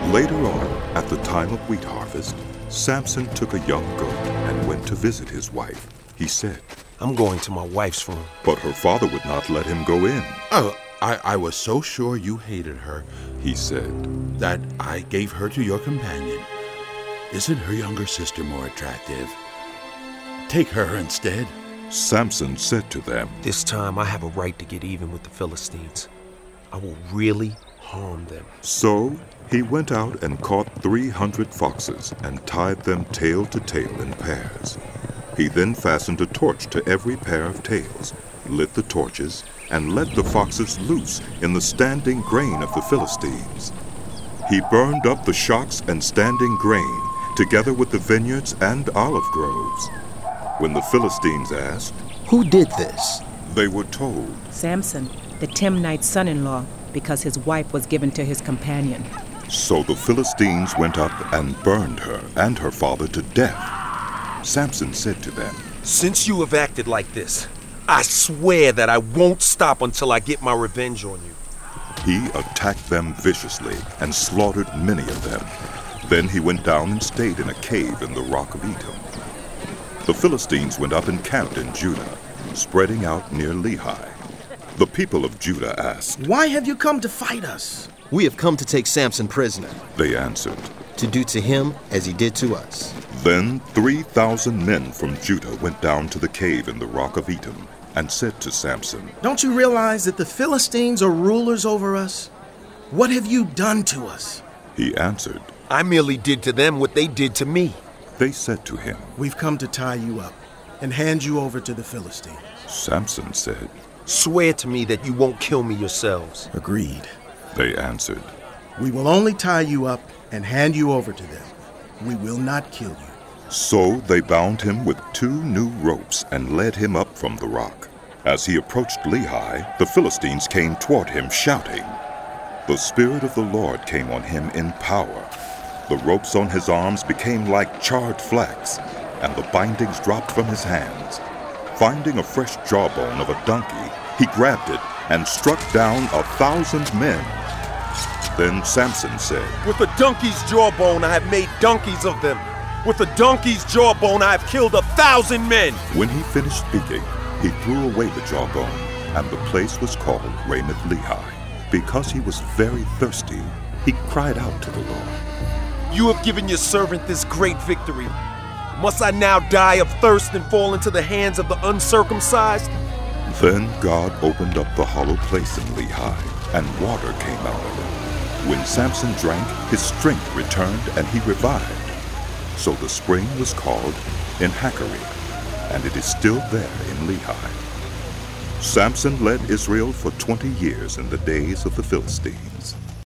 Later on, at the time of wheat harvest, Samson took a young goat and went to visit his wife. He said, "I'm going to my wife's room." But her father would not let him go in. "Oh, I was so sure you hated her," he said, "that I gave her to your companion. Isn't her younger sister more attractive? Take her instead." Samson said to them, "This time I have a right to get even with the Philistines. I will really harm them." So he went out and caught 300 foxes and tied them tail to tail in pairs. He then fastened a torch to every pair of tails, lit the torches, and let the foxes loose in the standing grain of the Philistines. He burned up the shocks and standing grain, together with the vineyards and olive groves. When the Philistines asked, "Who did this?" they were told, "Samson, the Timnite son-in-law, because his wife was given to his companion." So the Philistines went up and burned her and her father to death. Samson said to them, "Since you have acted like this, I swear that I won't stop until I get my revenge on you." He attacked them viciously and slaughtered many of them. Then he went down and stayed in a cave in the rock of Etam. The Philistines went up and camped in Judah, spreading out near Lehi. The people of Judah asked, "Why have you come to fight us?" "We have come to take Samson prisoner," they answered, "to do to him as he did to us." Then 3,000 men from Judah went down to the cave in the rock of Etam and said to Samson, "Don't you realize that the Philistines are rulers over us? What have you done to us?" He answered, "I merely did to them what they did to me." They said to him, "We've come to tie you up and hand you over to the Philistines." Samson said, "Swear to me that you won't kill me yourselves." "Agreed." They answered, "We will only tie you up and hand you over to them. We will not kill you." So they bound him with 2 new ropes and led him up from the rock. As he approached Lehi, the Philistines came toward him shouting. The Spirit of the Lord came on him in power. The ropes on his arms became like charred flax, and the bindings dropped from his hands. Finding a fresh jawbone of a donkey, he grabbed it and struck down 1,000 men. Then Samson said, "With a donkey's jawbone I have made donkeys of them. With a donkey's jawbone I have killed 1,000 men." When he finished speaking, he threw away the jawbone, and the place was called Ramath Lehi. Because he was very thirsty, he cried out to the Lord, "You have given your servant this great victory. Must I now die of thirst and fall into the hands of the uncircumcised?" Then God opened up the hollow place in Lehi, and water came out of it. When Samson drank, his strength returned, and he revived. So the spring was called En-Hakkore, and it is still there in Lehi. Samson led Israel for 20 years in the days of the Philistines.